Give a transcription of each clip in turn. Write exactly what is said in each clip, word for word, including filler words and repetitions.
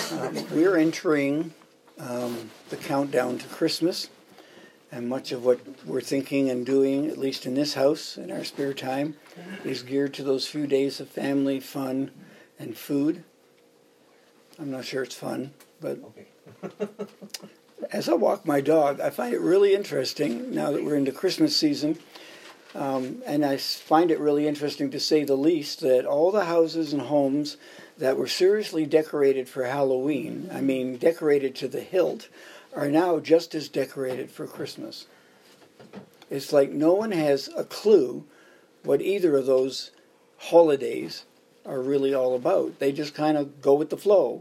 Um, we're entering um, the countdown to Christmas, and much of what we're thinking and doing, at least in this house, in our spare time, is geared to those few days of family, fun, and food. I'm not sure it's fun, but as I walk my dog, I find it really interesting, now that we're into Christmas season, um, and I find it really interesting, to say the least, that all the houses and homes that were seriously decorated for Halloween, I mean decorated to the hilt, are now just as decorated for Christmas. It's like no one has a clue what either of those holidays are really all about. They just kind of go with the flow.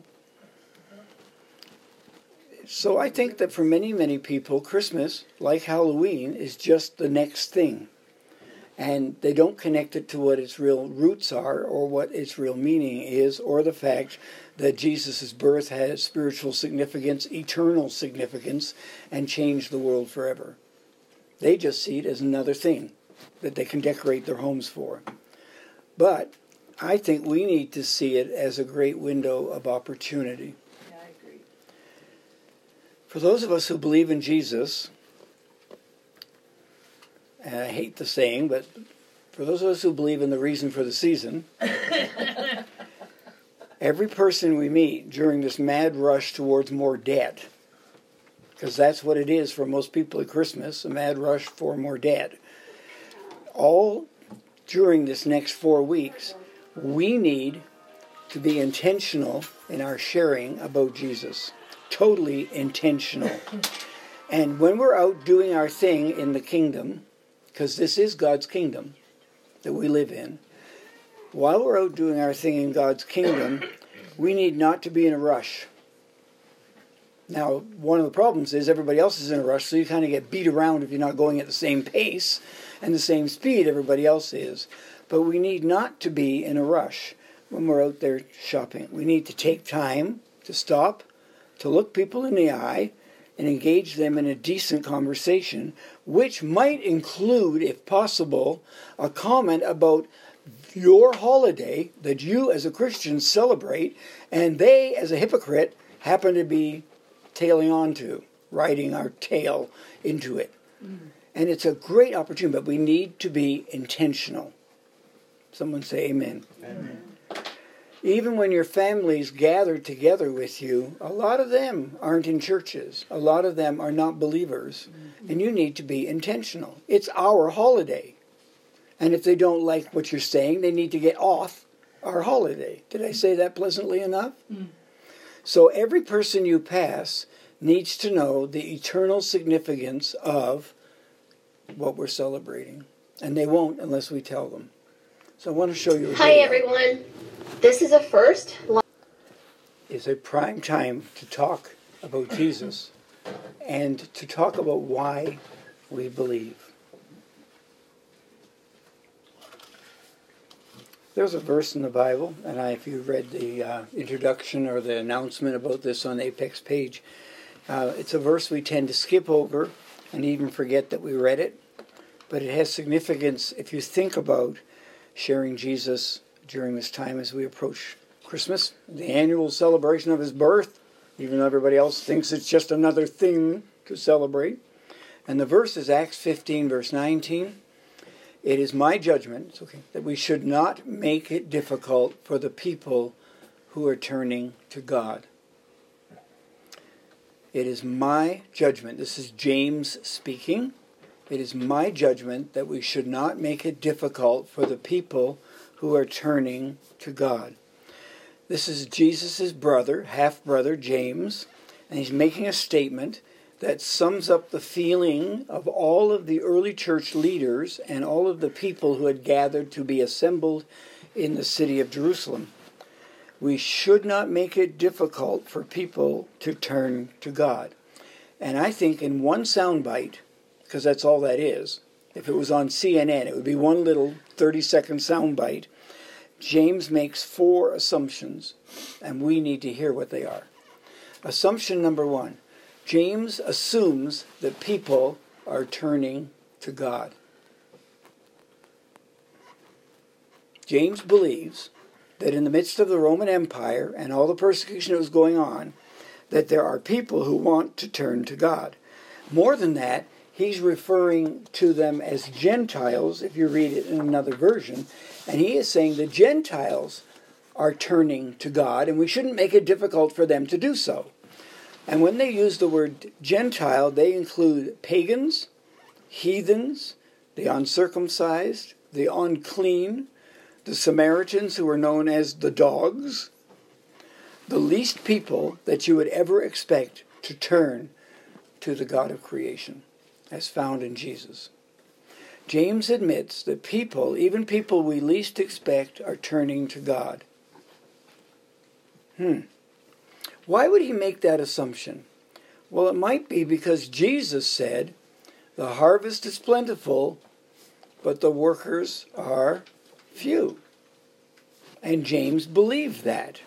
So I think that for many, many people, Christmas, like Halloween, is just the next thing. And they don't connect it to what its real roots are, or what its real meaning is, or the fact that Jesus' birth has spiritual significance, eternal significance, and changed the world forever. They just see it as another thing that they can decorate their homes for. But I think we need to see it as a great window of opportunity. Yeah, I agree. For those of us who believe in Jesus, and I hate the saying, but for those of us who believe in the reason for the season, every person we meet during this mad rush towards more debt, because that's what it is for most people at Christmas, a mad rush for more debt, all during this next four weeks, we need to be intentional in our sharing about Jesus. Totally intentional. And when we're out doing our thing in the kingdom, because this is God's kingdom that we live in, while we're out doing our thing in God's kingdom, we need not to be in a rush. Now, one of the problems is everybody else is in a rush, so you kind of get beat around if you're not going at the same pace and the same speed everybody else is. But we need not to be in a rush when we're out there shopping. We need to take time to stop, to look people in the eye, and engage them in a decent conversation, which might include, if possible, a comment about your holiday that you as a Christian celebrate, and they, as a hypocrite, happen to be tailing on to, riding our tail into it. Mm. And it's a great opportunity, but we need to be intentional. Someone say amen. Amen. Even when your family's gathered together with you, a lot of them aren't in churches. A lot of them are not believers. Mm-hmm. And you need to be intentional. It's our holiday. And if they don't like what you're saying, they need to get off our holiday. Did I say that pleasantly enough? Mm. So every person you pass needs to know the eternal significance of what we're celebrating. And they won't unless we tell them. So I want to show you a Hi, video. everyone. This is a first. It's a prime time to talk about Jesus and to talk about why we believe. There's a verse in the Bible, and I, if you read the uh, introduction or the announcement about this on the Apex page, uh, it's a verse we tend to skip over and even forget that we read it, but it has significance if you think about sharing Jesus during this time as we approach Christmas, the annual celebration of his birth, even though everybody else thinks it's just another thing to celebrate. And the verse is Acts fifteen, verse nineteen. It is my judgment, it's okay, that we should not make it difficult for the people who are turning to God. It is my judgment, this is James speaking, it is my judgment that we should not make it difficult for the people who are turning to God. This is Jesus' brother, half-brother, James, and he's making a statement that sums up the feeling of all of the early church leaders and all of the people who had gathered to be assembled in the city of Jerusalem. We should not make it difficult for people to turn to God. And I think in one soundbite, because that's all that is, if it was on C N N, it would be one little thirty-second soundbite. James makes four assumptions, and we need to hear what they are. Assumption number one. James assumes that people are turning to God. James believes that in the midst of the Roman Empire and all the persecution that was going on, that there are people who want to turn to God. More than that, he's referring to them as Gentiles, if you read it in another version, and he is saying the Gentiles are turning to God, and we shouldn't make it difficult for them to do so. And when they use the word Gentile, they include pagans, heathens, the uncircumcised, the unclean, the Samaritans, who are known as the dogs, the least people that you would ever expect to turn to the God of creation, as found in Jesus. James admits that people, even people we least expect, are turning to God. Hmm. Why would he make that assumption? Well, it might be because Jesus said, the harvest is plentiful, but the workers are few. And James believed that.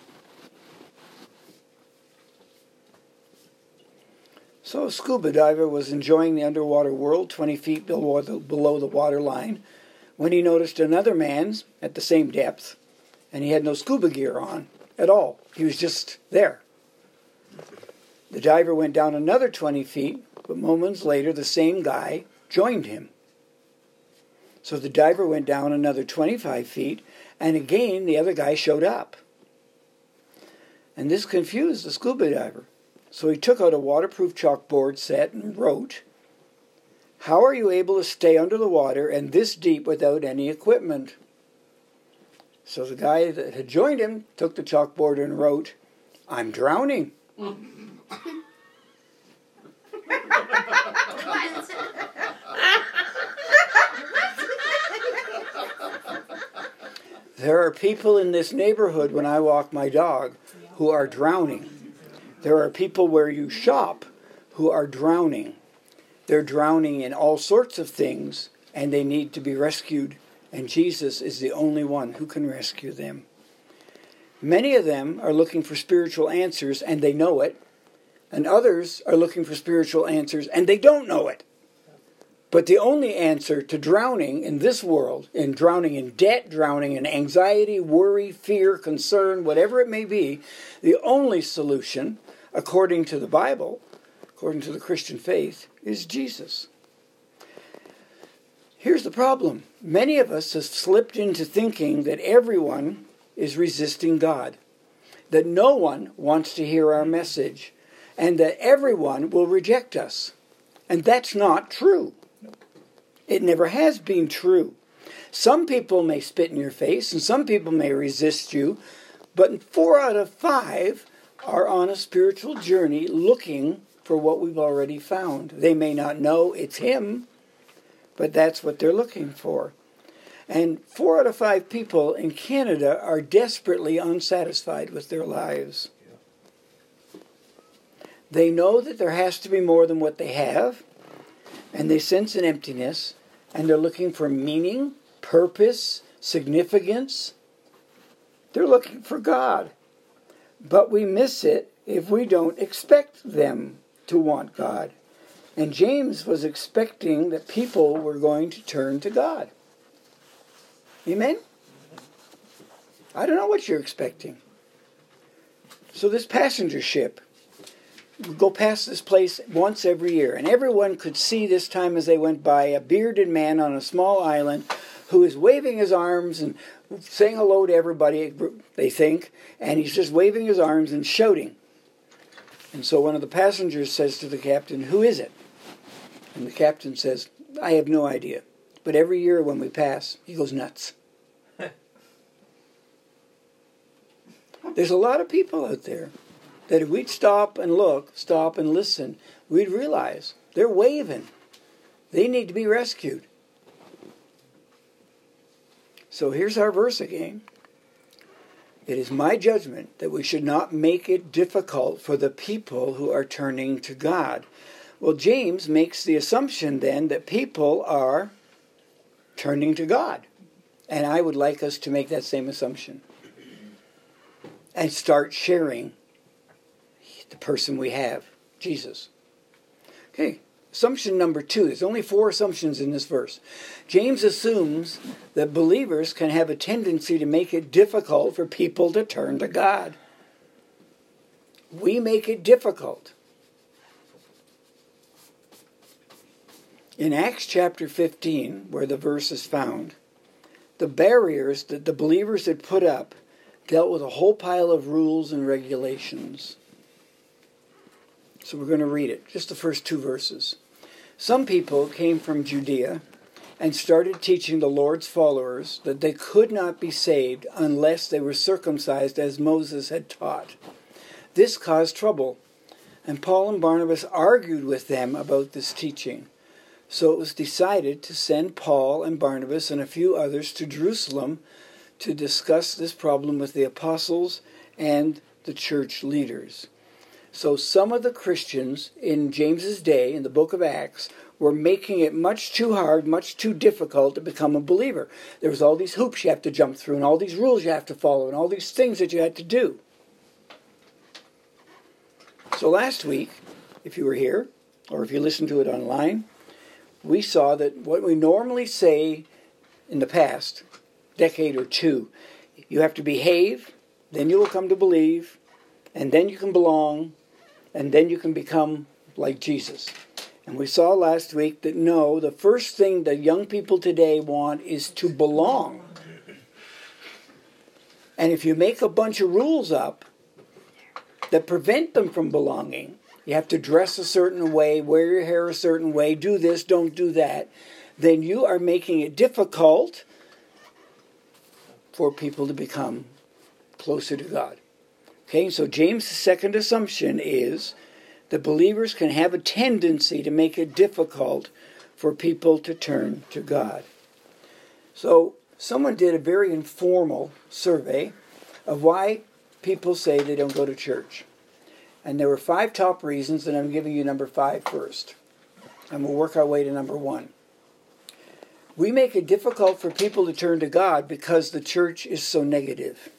So a scuba diver was enjoying the underwater world twenty feet below the, below the water line when he noticed another man at the same depth, and he had no scuba gear on at all. He was just there. The diver went down another twenty feet, but moments later the same guy joined him. So the diver went down another twenty-five feet, and again the other guy showed up. And this confused the scuba diver. So he took out a waterproof chalkboard set and wrote, "How are you able to stay under the water and this deep without any equipment?" So the guy that had joined him took the chalkboard and wrote, "I'm drowning." There are people in this neighborhood when I walk my dog who are drowning. There are people where you shop who are drowning. They're drowning in all sorts of things, and they need to be rescued. And Jesus is the only one who can rescue them. Many of them are looking for spiritual answers, and they know it. And others are looking for spiritual answers, and they don't know it. But the only answer to drowning in this world, in drowning in debt, drowning in anxiety, worry, fear, concern, whatever it may be, the only solution, according to the Bible, according to the Christian faith, is Jesus. Here's the problem. Many of us have slipped into thinking that everyone is resisting God, that no one wants to hear our message, and that everyone will reject us. And that's not true. It never has been true. Some people may spit in your face, and some people may resist you, but four out of five are on a spiritual journey looking for what we've already found. They may not know it's Him, but that's what they're looking for. And four out of five people in Canada are desperately unsatisfied with their lives. They know that there has to be more than what they have, and they sense an emptiness, and they're looking for meaning, purpose, significance. They're looking for God. But we miss it if we don't expect them to want God. And James was expecting that people were going to turn to God. Amen? I don't know what you're expecting. So this passenger ship, we go past this place once every year, and everyone could see this time as they went by a bearded man on a small island who is waving his arms and saying hello to everybody, they think, and he's just waving his arms and shouting. And so one of the passengers says to the captain, "Who is it?" And the captain says, "I have no idea. But every year when we pass, he goes nuts." There's a lot of people out there that if we'd stop and look, stop and listen, we'd realize they're waving. They need to be rescued. So here's our verse again. It is my judgment that we should not make it difficult for the people who are turning to God. Well, James makes the assumption then that people are turning to God. And I would like us to make that same assumption. And start sharing the person we have, Jesus. Okay, assumption number two, there's only four assumptions in this verse. James assumes that believers can have a tendency to make it difficult for people to turn to God. We make it difficult. In Acts chapter fifteen, where the verse is found, the barriers that the believers had put up dealt with a whole pile of rules and regulations. So we're going to read it, just the first two verses. Some people came from Judea and started teaching the Lord's followers that they could not be saved unless they were circumcised as Moses had taught. This caused trouble, and Paul and Barnabas argued with them about this teaching. So it was decided to send Paul and Barnabas and a few others to Jerusalem to discuss this problem with the apostles and the church leaders. So some of the Christians in James's day, in the book of Acts, were making it much too hard, much too difficult to become a believer. There was all these hoops you have to jump through, and all these rules you have to follow, and all these things that you had to do. So last week, if you were here, or if you listened to it online, we saw that what we normally say in the past decade or two, you have to behave, then you will come to believe, and then you can belong, and then you can become like Jesus. And we saw last week that no, the first thing that young people today want is to belong. And if you make a bunch of rules up that prevent them from belonging, you have to dress a certain way, wear your hair a certain way, do this, don't do that, then you are making it difficult for people to become closer to God. Okay, so James' second assumption is that believers can have a tendency to make it difficult for people to turn to God. So someone did a very informal survey of why people say they don't go to church. And there were five top reasons, and I'm giving you number five first. And we'll work our way to number one. We make it difficult for people to turn to God because the church is so negative.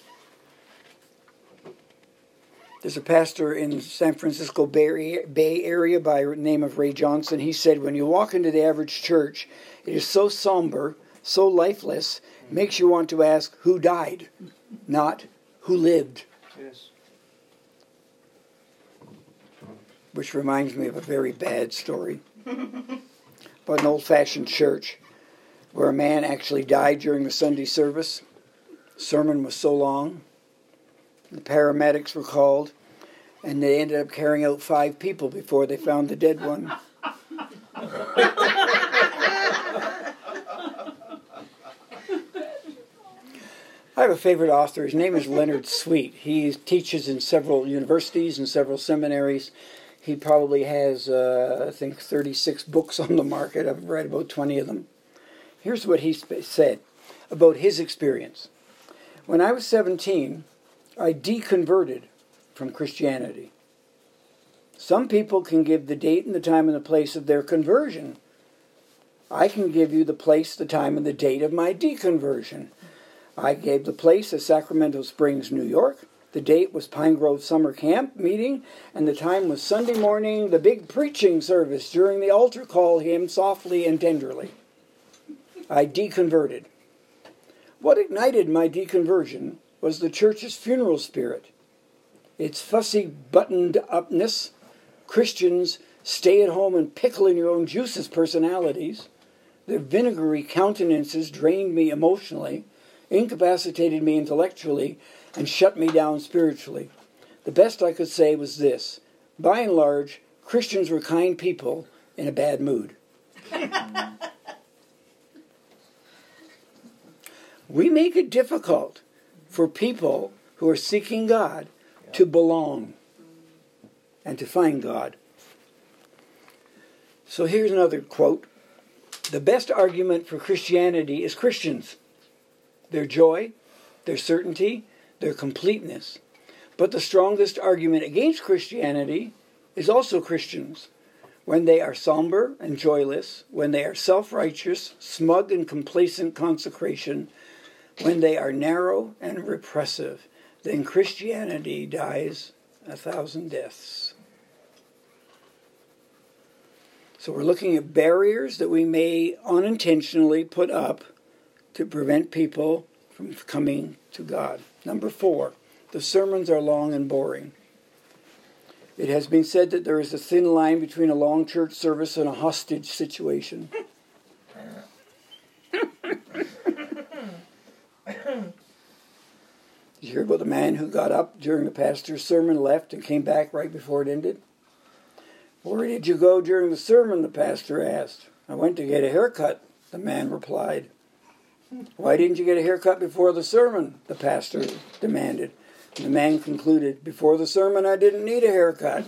There's a pastor in San Francisco Bay Area by the name of Ray Johnson. He said, when you walk into the average church, it is so somber, so lifeless, it makes you want to ask who died, not who lived. Yes. Which reminds me of a very bad story about an old-fashioned church where a man actually died during the Sunday service. The sermon was so long. The paramedics were called, and they ended up carrying out five people before they found the dead one. I have a favorite author. His name is Leonard Sweet. He teaches in several universities and several seminaries. He probably has, uh, I think, thirty-six books on the market. I've read about twenty of them. Here's what he said about his experience. When I was seventeen, I deconverted from Christianity. Some people can give the date and the time and the place of their conversion. I can give you the place, the time, and the date of my deconversion. I gave the place as Sacramento Springs, New York. The date was Pine Grove Summer Camp meeting, and the time was Sunday morning, the big preaching service during the altar call hymn, Softly and Tenderly. I deconverted. What ignited my deconversion was the church's funeral spirit. Its fussy buttoned-upness, Christians stay at home and pickle in your own juices personalities. Their vinegary countenances drained me emotionally, incapacitated me intellectually, and shut me down spiritually. The best I could say was this: by and large, Christians were kind people in a bad mood. We make it difficult for people who are seeking God to belong and to find God. So here's another quote. The best argument for Christianity is Christians. Their joy, their certainty, their completeness. But the strongest argument against Christianity is also Christians. When they are somber and joyless, when they are self-righteous, smug and complacent consecration, when they are narrow and repressive, then Christianity dies a thousand deaths. So we're looking at barriers that we may unintentionally put up to prevent people from coming to God. Number four, the sermons are long and boring. It has been said that there is a thin line between a long church service and a hostage situation. Did you hear about the man who got up during the pastor's sermon, left, and came back right before it ended? Where did you go during the sermon, the pastor asked. I went to get a haircut, the man replied. Why didn't you get a haircut before the sermon, the pastor demanded. And the man concluded, before the sermon I didn't need a haircut.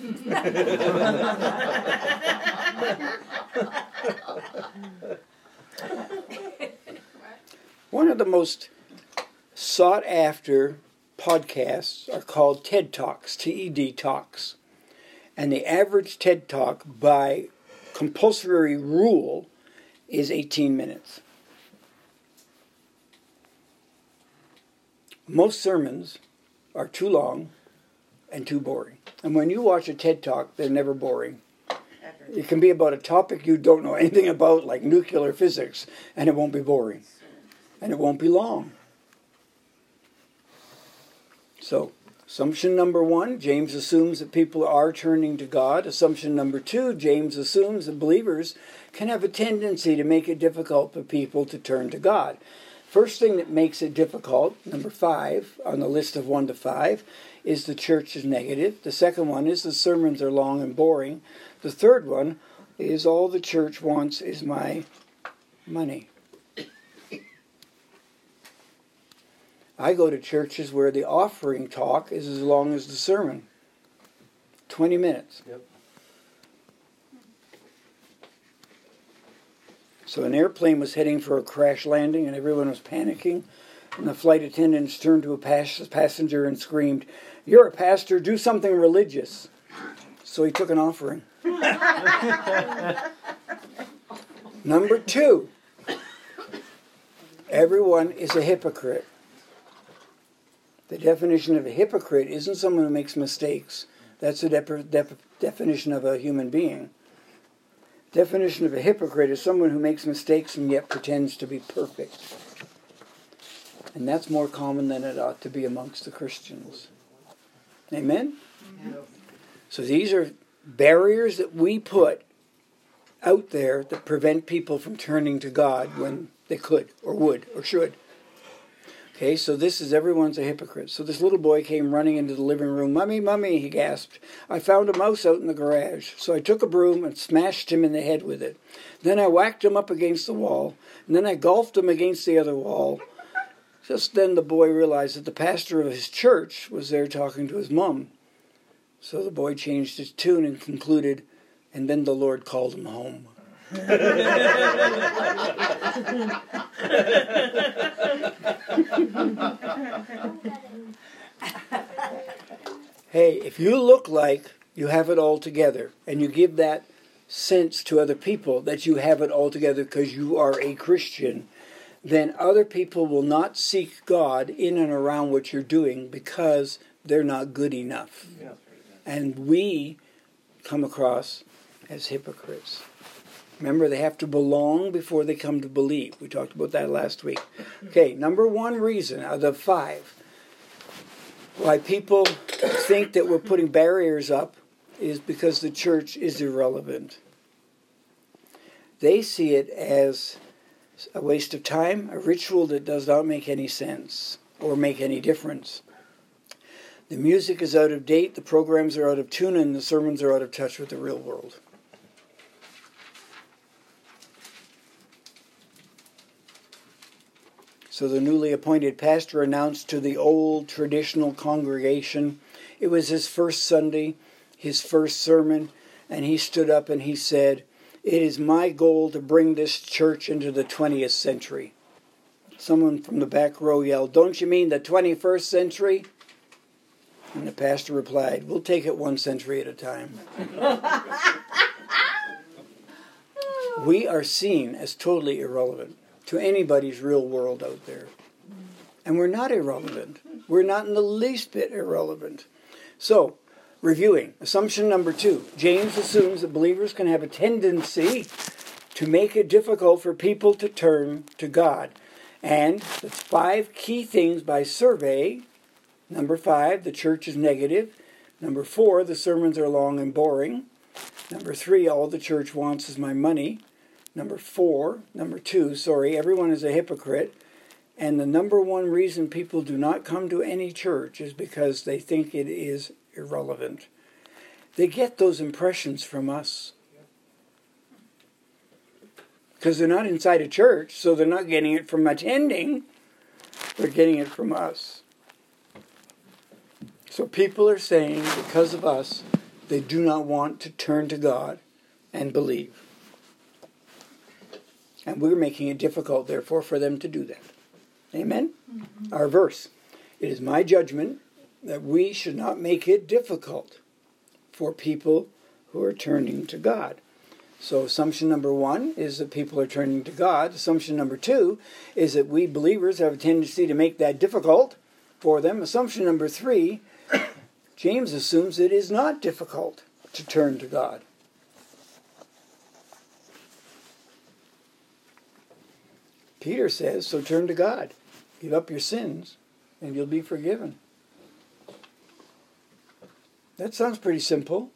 One of the most sought after podcasts are called TED Talks, T E D Talks. And the average TED Talk by compulsory rule is eighteen minutes. Most sermons are too long and too boring. And when you watch a TED Talk, they're never boring. It can be about a topic you don't know anything about, like nuclear physics, and it won't be boring. And it won't be long. So, assumption number one, James assumes that people are turning to God. Assumption number two, James assumes that believers can have a tendency to make it difficult for people to turn to God. First thing that makes it difficult, number five on the list of one to five, is the church is negative. The second one is the sermons are long and boring. The third one is all the church wants is my money. I go to churches where the offering talk is as long as the sermon. twenty minutes. Yep. So an airplane was heading for a crash landing and everyone was panicking. And the flight attendants turned to a pas- passenger and screamed, "You're a pastor, do something religious." So he took an offering. Number two, everyone is a hypocrite. The definition of a hypocrite isn't someone who makes mistakes. That's the dep- dep- definition of a human being. Definition of a hypocrite is someone who makes mistakes and yet pretends to be perfect. And that's more common than it ought to be amongst the Christians. Amen? Yeah. So these are barriers that we put out there that prevent people from turning to God when they could or would or should. Okay, so this is everyone's a hypocrite. So this little boy came running into the living room. "Mummy, Mummy," he gasped. "I found a mouse out in the garage." So I took a broom and smashed him in the head with it. Then I whacked him up against the wall. And then I golfed him against the other wall. Just then the boy realized that the pastor of his church was there talking to his mom. So the boy changed his tune and concluded, "And then the Lord called him home." Hey, if you look like you have it all together and you give that sense to other people that you have it all together because you are a Christian, then other people will not seek God in and around what you're doing because they're not good enough. Yeah. And we come across as hypocrites. Remember, they have to belong before they come to believe. We talked about that last week. Okay, number one reason out of five why people think that we're putting barriers up is because the church is irrelevant. They see it as a waste of time, a ritual that does not make any sense or make any difference. The music is out of date, the programs are out of tune, and the sermons are out of touch with the real world. So the newly appointed pastor announced to the old traditional congregation, it was his first Sunday, his first sermon, and he stood up and he said, "It is my goal to bring this church into the twentieth century." Someone from the back row yelled, "Don't you mean the twenty-first century?" And the pastor replied, "We'll take it one century at a time." We are seen as totally irrelevant to anybody's real world out there. And we're not irrelevant. We're not in the least bit irrelevant. So, Reviewing. Assumption number two. James assumes that believers can have a tendency to make it difficult for people to turn to God. And that's five key things by survey. Number five, the church is negative. Number four, the sermons are long and boring. Number three, all the church wants is my money. Number four, number two, sorry, everyone is a hypocrite. And the number one reason people do not come to any church is because they think it is irrelevant. They get those impressions from us. Because they're not inside a church, so they're not getting it from attending. They're getting it from us. So people are saying, because of us, they do not want to turn to God and believe. And we're making it difficult, therefore, for them to do that. Amen? Mm-hmm. Our verse. It is my judgment that we should not make it difficult for people who are turning to God. So assumption number one is that people are turning to God. Assumption number two is that we believers have a tendency to make that difficult for them. Assumption number three, James assumes it is not difficult to turn to God. Peter says, so turn to God. Give up your sins and you'll be forgiven. That sounds pretty simple.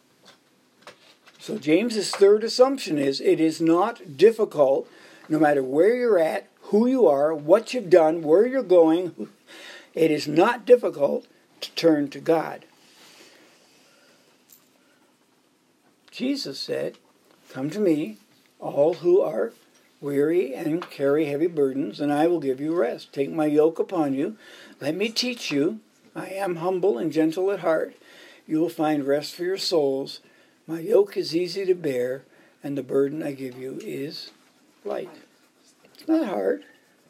So James's third assumption is it is not difficult, no matter where you're at, who you are, what you've done, where you're going, it is not difficult to turn to God. Jesus said, come to me, all who are weary and carry heavy burdens, and I will give you rest. Take my yoke upon you. Let me teach you. I am humble and gentle at heart. You will find rest for your souls. My yoke is easy to bear, and the burden I give you is light. It's not hard.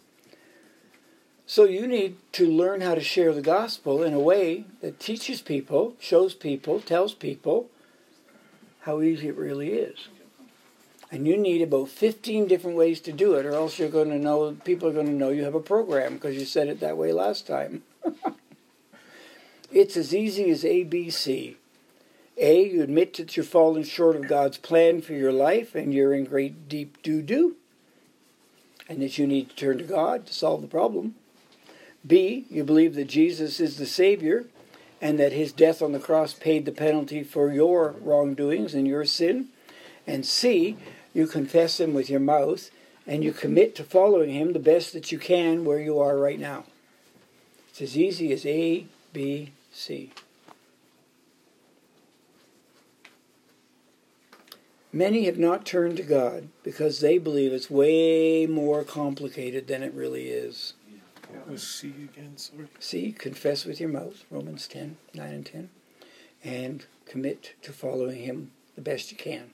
So you need to learn how to share the gospel in a way that teaches people, shows people, tells people how easy it really is. And you need about fifteen different ways to do it, or else you're going to know, people are going to know you have a program because you said it that way last time. It's as easy as A B C. A, you admit that you're falling short of God's plan for your life and you're in great deep doo-doo, and that you need to turn to God to solve the problem. B, you believe that Jesus is the Savior and that his death on the cross paid the penalty for your wrongdoings and your sin. And C, you confess him with your mouth and you commit to following him the best that you can where you are right now. It's as easy as A, B, C. Many have not turned to God because they believe it's way more complicated than it really is. Yeah. C again, sorry. C, confess with your mouth, Romans ten, nine and ten, and commit to following him the best you can.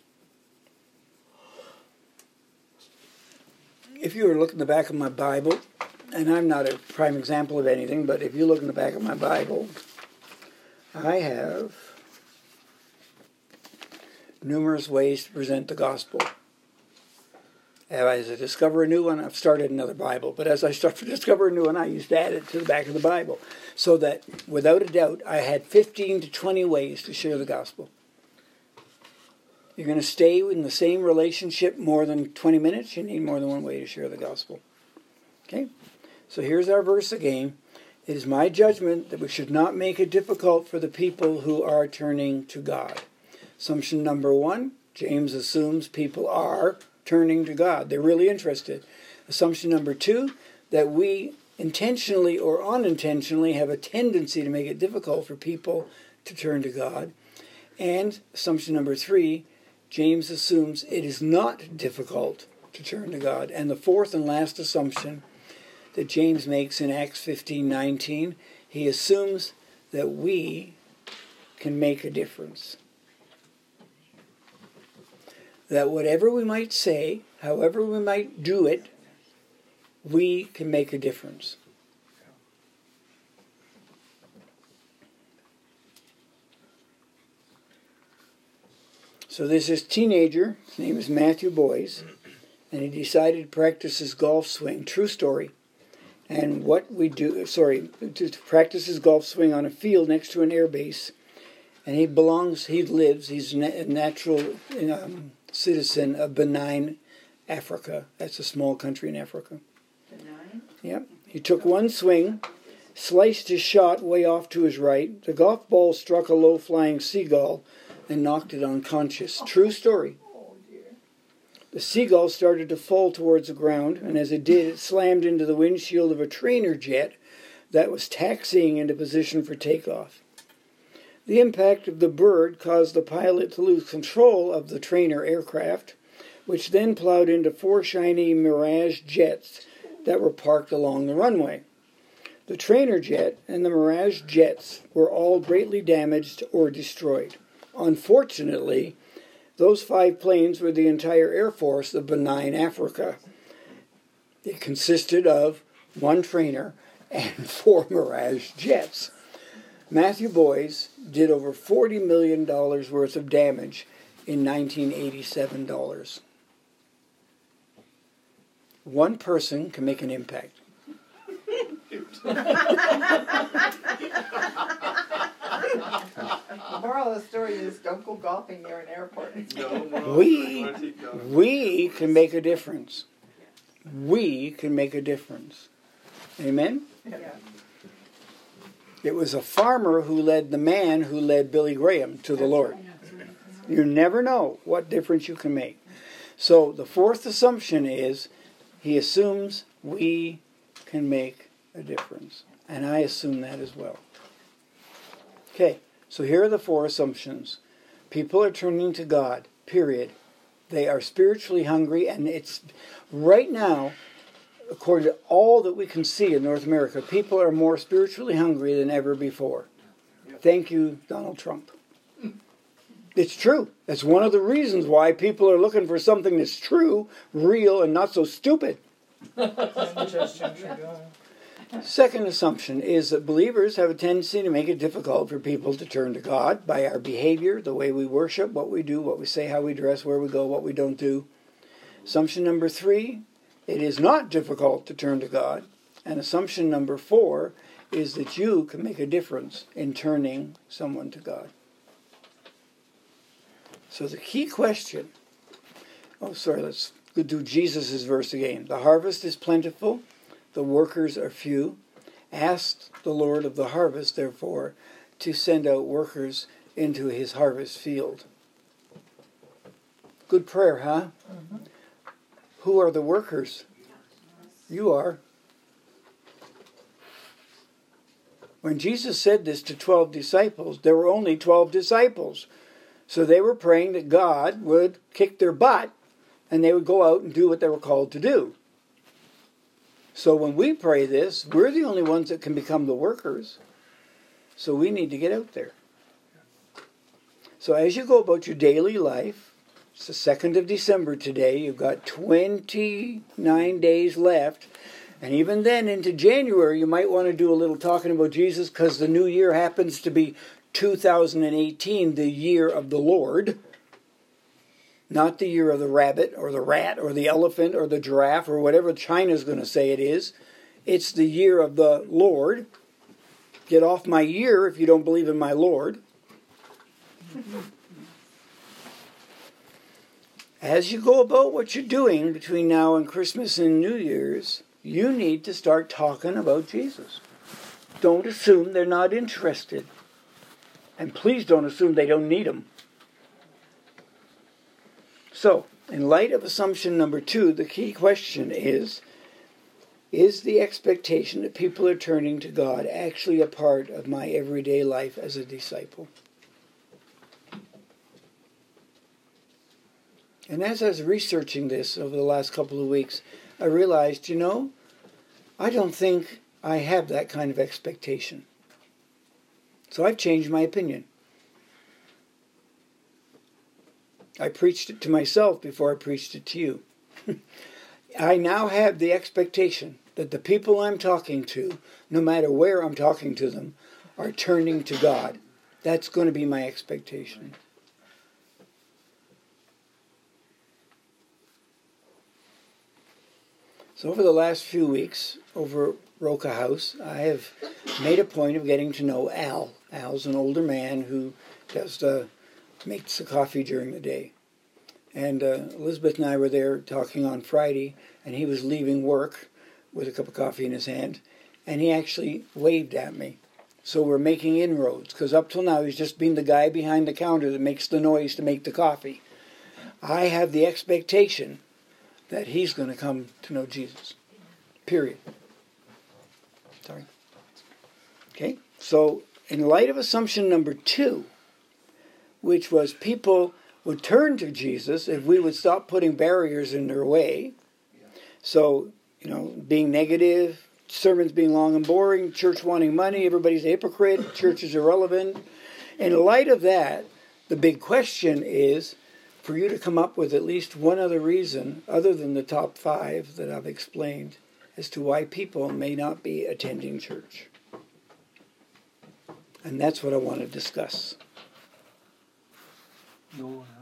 If you were to look in the back of my Bible, and I'm not a prime example of anything, but if you look in the back of my Bible, I have numerous ways to present the gospel. As I discover a new one, I've started another Bible. But as I start to discover a new one, I used to add it to the back of the Bible. So that, without a doubt, I had fifteen to twenty ways to share the gospel. You're going to stay in the same relationship more than twenty minutes, you need more than one way to share the gospel. Okay? So here's our verse again. It is my judgment that we should not make it difficult for the people who are turning to God. Assumption number one, James assumes people are turning to God. They're really interested. Assumption number two, that we intentionally or unintentionally have a tendency to make it difficult for people to turn to God. And assumption number three, James assumes it is not difficult to turn to God. And the fourth and last assumption that James makes in Acts fifteen nineteen, he assumes that we can make a difference. That whatever we might say, however we might do it, we can make a difference. So there's this teenager, his name is Matthew Boyce, and he decided to practice his golf swing. True story. And what we do, sorry, to practice his golf swing on a field next to an air base. And he belongs, he lives, he's a natural um, citizen of Benin, Africa. That's a small country in Africa. Benign? Yep. He took one swing, sliced his shot way off to his right. The golf ball struck a low-flying seagull and knocked it unconscious. True story. Oh, dear. The seagull started to fall towards the ground, and as it did, it slammed into the windshield of a trainer jet that was taxiing into position for takeoff. The impact of the bird caused the pilot to lose control of the trainer aircraft, which then plowed into four shiny Mirage jets that were parked along the runway. The trainer jet and the Mirage jets were all greatly damaged or destroyed. Unfortunately, those five planes were the entire Air Force of Benin, Africa. It consisted of one trainer and four Mirage jets. Matthew Boyes did over forty million dollars worth of damage in nineteen eighty-seven dollars. One person can make an impact. The moral of the story is don't go golfing near an airport. No, no, We, where's he going? we can make a difference. We can make a difference. Amen? Yeah. It was a farmer who led the man who led Billy Graham to the Lord. You never know what difference you can make. So the fourth assumption is he assumes we can make a difference. And I assume that as well. Okay, so here are the four assumptions. People are turning to God, period. They are spiritually hungry, and it's right now, according to all that we can see in North America, people are more spiritually hungry than ever before. Thank you, Donald Trump. It's true. That's one of the reasons why people are looking for something that's true, real, and not so stupid. Second assumption is that believers have a tendency to make it difficult for people to turn to God by our behavior, the way we worship, what we do, what we say, how we dress, where we go, what we don't do. Assumption number three, it is not difficult to turn to God. And assumption number four is that you can make a difference in turning someone to God. So the key question, oh sorry, let's do Jesus' verse again. The harvest is plentiful, the workers are few. Ask the Lord of the harvest, therefore, to send out workers into his harvest field. Good prayer, huh? Mm-hmm. Who are the workers? You are. When Jesus said this to twelve disciples, there were only twelve disciples. So they were praying that God would kick their butt and they would go out and do what they were called to do. So when we pray this, we're the only ones that can become the workers. So we need to get out there. So as you go about your daily life, it's the second of December today, you've got twenty-nine days left. And even then into January, you might want to do a little talking about Jesus because the new year happens to be two thousand eighteen, the year of the Lord. Not the year of the rabbit or the rat or the elephant or the giraffe or whatever China's going to say it is. It's the year of the Lord. Get off my year if you don't believe in my Lord. As you go about what you're doing between now and Christmas and New Year's, you need to start talking about Jesus. Don't assume they're not interested. And please don't assume they don't need him. So, in light of assumption number two, the key question is, is the expectation that people are turning to God actually a part of my everyday life as a disciple? And as I was researching this over the last couple of weeks, I realized, you know, I don't think I have that kind of expectation. So I've changed my opinion. I preached it to myself before I preached it to you. I now have the expectation that the people I'm talking to, no matter where I'm talking to them, are turning to God. That's going to be my expectation. So over the last few weeks, over Roca House, I have made a point of getting to know Al. Al's an older man who does the makes the coffee during the day. And uh, Elizabeth and I were there talking on Friday, and he was leaving work with a cup of coffee in his hand, and he actually waved at me. So we're making inroads, because up till now he's just been the guy behind the counter that makes the noise to make the coffee. I have the expectation that he's going to come to know Jesus. Period. Sorry. Okay, so in light of assumption number two, which was people would turn to Jesus if we would stop putting barriers in their way. So, you know, being negative, sermons being long and boring, church wanting money, everybody's a hypocrite, church is irrelevant. In light of that, the big question is for you to come up with at least one other reason, other than the top five that I've explained, as to why people may not be attending church. And that's what I want to discuss. No one